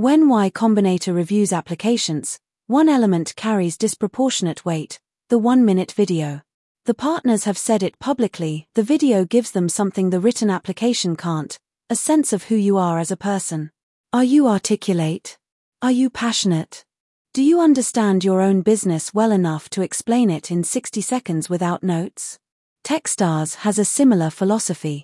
When Y Combinator reviews applications, one element carries disproportionate weight: the 1-minute video. The partners have said it publicly: the video gives them something the written application can't, a sense of who you are as a person. Are you articulate? Are you passionate? Do you understand your own business well enough to explain it in 60 seconds without notes? Techstars has a similar philosophy.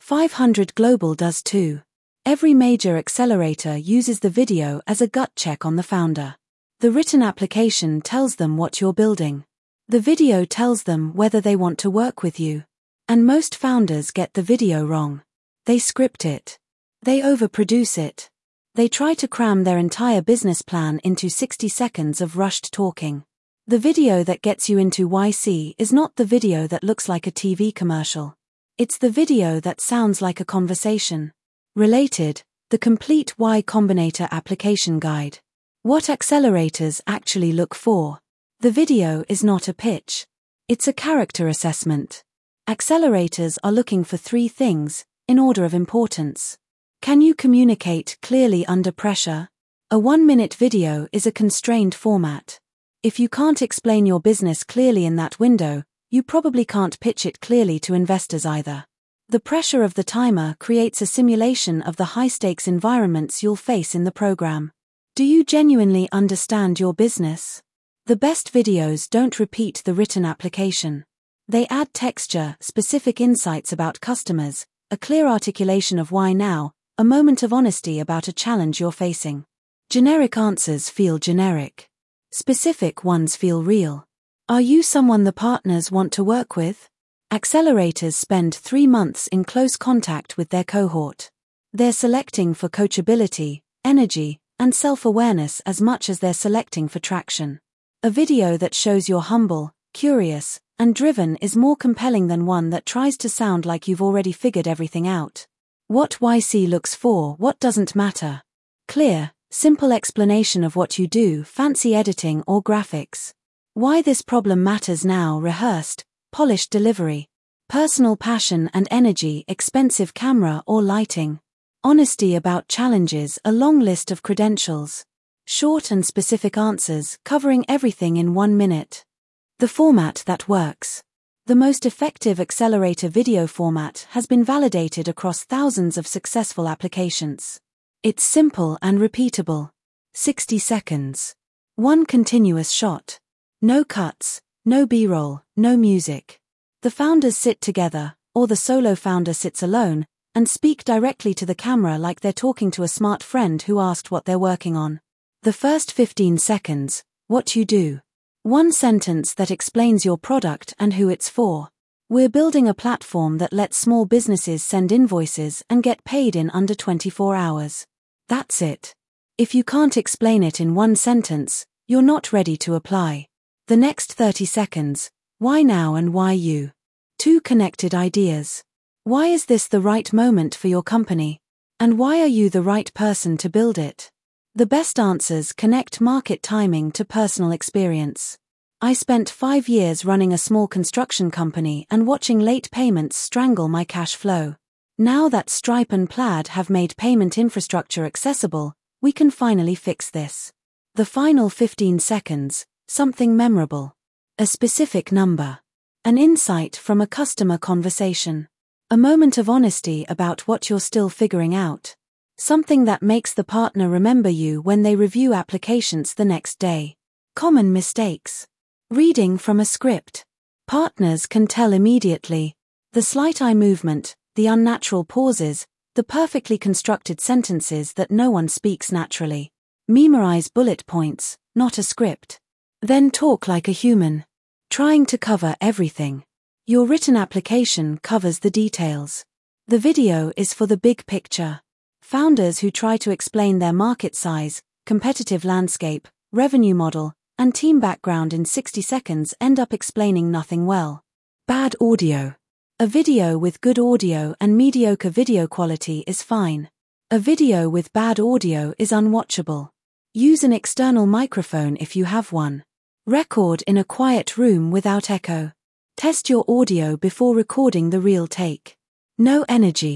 500 Global does too. Every major accelerator uses the video as a gut check on the founder. The written application tells them what you're building. The video tells them whether they want to work with you. And most founders get the video wrong. They script it. They overproduce it. They try to cram their entire business plan into 60 seconds of rushed talking. The video that gets you into YC is not the video that looks like a TV commercial. It's the video that sounds like a conversation. Related, the complete Y Combinator application guide. What accelerators actually look for. The video is not a pitch. It's a character assessment. Accelerators are looking for 3 things, in order of importance. Can you communicate clearly under pressure? A 1-minute video is a constrained format. If you can't explain your business clearly in that window, you probably can't pitch it clearly to investors either. The pressure of the timer creates a simulation of the high-stakes environments you'll face in the program. Do you genuinely understand your business? The best videos don't repeat the written application. They add texture, specific insights about customers, a clear articulation of why now, a moment of honesty about a challenge you're facing. Generic answers feel generic. Specific ones feel real. Are you someone the partners want to work with? Accelerators spend 3 months in close contact with their cohort. They're selecting for coachability, energy, and self-awareness as much as they're selecting for traction. A video that shows you're humble, curious, and driven is more compelling than one that tries to sound like you've already figured everything out. What YC looks for: what doesn't matter. Clear, simple explanation of what you do: fancy editing or graphics. Why this problem matters now: rehearsed, polished delivery. Personal passion and energy: expensive camera or lighting. Honesty about challenges: a long list of credentials. Short and specific answers, covering everything in 1 minute. The format that works. The most effective accelerator video format has been validated across thousands of successful applications. It's simple and repeatable. 60 seconds. One continuous shot. No cuts, no B-roll, no music. The founders sit together, or the solo founder sits alone, and speak directly to the camera like they're talking to a smart friend who asked what they're working on. The first 15 seconds, what you do. 1 sentence that explains your product and who it's for. We're building a platform that lets small businesses send invoices and get paid in under 24 hours. That's it. If you can't explain it in 1 sentence, you're not ready to apply. The next 30 seconds, why now and why you? 2 connected ideas. Why is this the right moment for your company? And why are you the right person to build it? The best answers connect market timing to personal experience. I spent 5 years running a small construction company and watching late payments strangle my cash flow. Now that Stripe and Plaid have made payment infrastructure accessible, we can finally fix this. The final 15 seconds, something memorable. A specific number. An insight from a customer conversation. A moment of honesty about what you're still figuring out. Something that makes the partner remember you when they review applications the next day. Common mistakes. Reading from a script. Partners can tell immediately. The slight eye movement, the unnatural pauses, the perfectly constructed sentences that no one speaks naturally. Memorize bullet points, not a script. Then talk like a human. Trying to cover everything. Your written application covers the details. The video is for the big picture. Founders who try to explain their market size, competitive landscape, revenue model, and team background in 60 seconds end up explaining nothing well. Bad audio. A video with good audio and mediocre video quality is fine. A video with bad audio is unwatchable. Use an external microphone if you have one. Record in a quiet room without echo. Test your audio before recording the real take. No energy.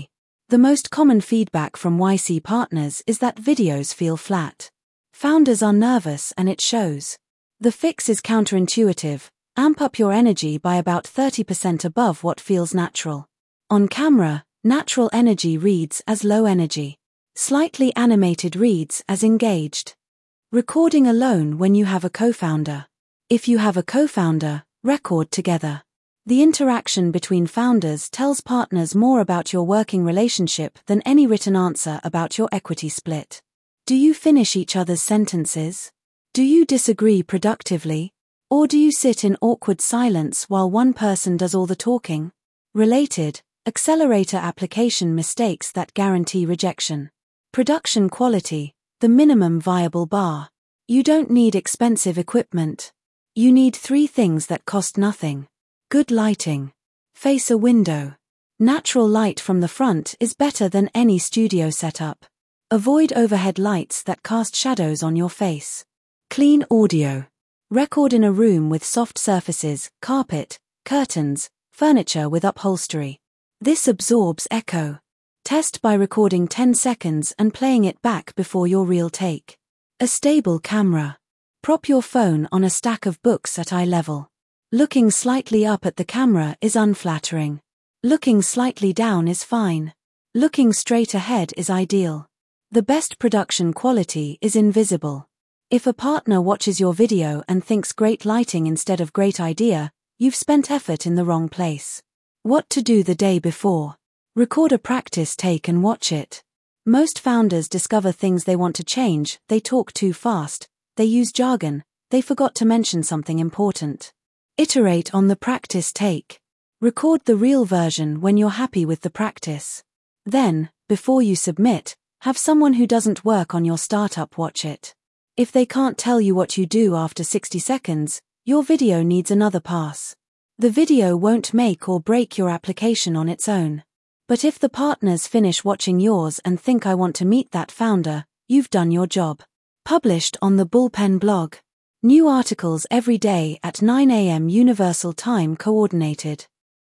The most common feedback from YC partners is that videos feel flat. Founders are nervous and it shows. The fix is counterintuitive. Amp up your energy by about 30% above what feels natural. On camera, natural energy reads as low energy. Slightly animated reads as engaged. Recording alone when you have a co-founder. If you have a co-founder, record together. The interaction between founders tells partners more about your working relationship than any written answer about your equity split. Do you finish each other's sentences? Do you disagree productively? Or do you sit in awkward silence while one person does all the talking? Related, accelerator application mistakes that guarantee rejection. Production quality, the minimum viable bar. You don't need expensive equipment. You need 3 things that cost nothing. Good lighting. Face a window. Natural light from the front is better than any studio setup. Avoid overhead lights that cast shadows on your face. Clean audio. Record in a room with soft surfaces, carpet, curtains, furniture with upholstery. This absorbs echo. Test by recording 10 seconds and playing it back before your real take. A stable camera. Prop your phone on a stack of books at eye level. Looking slightly up at the camera is unflattering. Looking slightly down is fine. Looking straight ahead is ideal. The best production quality is invisible. If a partner watches your video and thinks great lighting instead of great idea, you've spent effort in the wrong place. What to do the day before. Record a practice take and watch it. Most founders discover things they want to change, they talk too fast, they use jargon, they forgot to mention something important. Iterate on the practice take. Record the real version when you're happy with the practice. Then, before you submit, have someone who doesn't work on your startup watch it. If they can't tell you what you do after 60 seconds, your video needs another pass. The video won't make or break your application on its own. But if the partners finish watching yours and think I want to meet that founder, you've done your job. Published on the Bullpen blog. New articles every day at 9 a.m. Universal Time Coordinated.